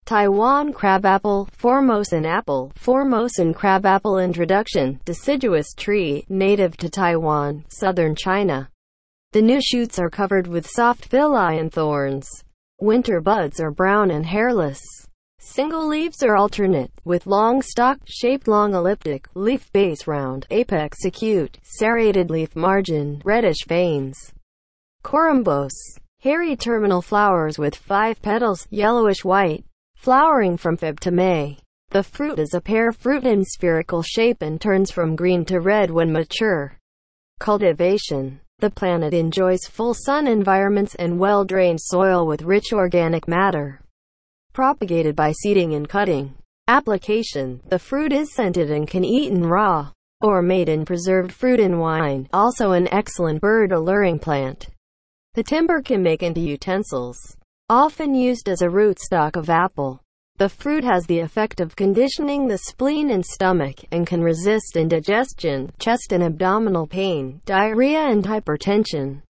Taiwan crabapple, Formosan apple, Formosan crabapple. Introduction. Deciduous tree, native to Taiwan, southern China. The new shoots are covered with soft villi and thorns. Winter buds are brown and hairless. Single leaves are alternate, with long stalk, shaped long elliptic, leaf base round, apex acute, serrated leaf margin, reddish veins. Corymbos. Hairy terminal flowers with 5 petals, yellowish white. Flowering from Feb to May. The fruit is a pear fruit in spherical shape and turns from green to red when mature. Cultivation. The plant enjoys full sun environments and well-drained soil with rich organic matter. Propagated by seeding and cutting. Application. The fruit is scented and can eaten raw, or made in preserved fruit and wine, also an excellent bird alluring plant. The timber can make into utensils. Often used as a rootstock of apple. The fruit has the effect of conditioning the spleen and stomach, and can resist indigestion, chest and abdominal pain, diarrhea and hypertension.